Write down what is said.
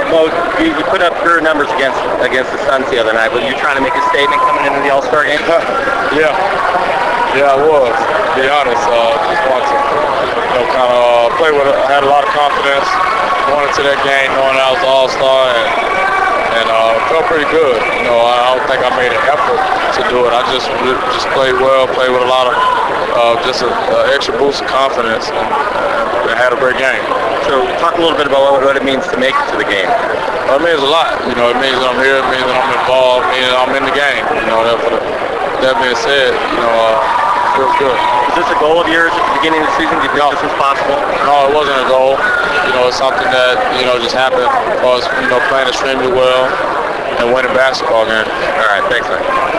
Mo, you put up career numbers against the Suns the other night. Were you trying to make a statement coming into the All-Star game? Yeah, I was. To be honest, just wanted to, kind of play with. I had a lot of confidence going into that game, knowing I was an All-Star, and felt pretty good. I don't think I made an effort to do it. I just played well, played with a lot of just an extra boost of confidence, and had a great game. So talk a little bit about what it means to make it to the game. It means a lot. It means that I'm here. It means that I'm involved. It means that I'm in the game. That being said, feels good. Was this a goal of yours at the beginning of the season? Did you think this was possible? No, it wasn't a goal. It's something that just happened for us. Playing extremely well and winning basketball games. All right, thanks, man.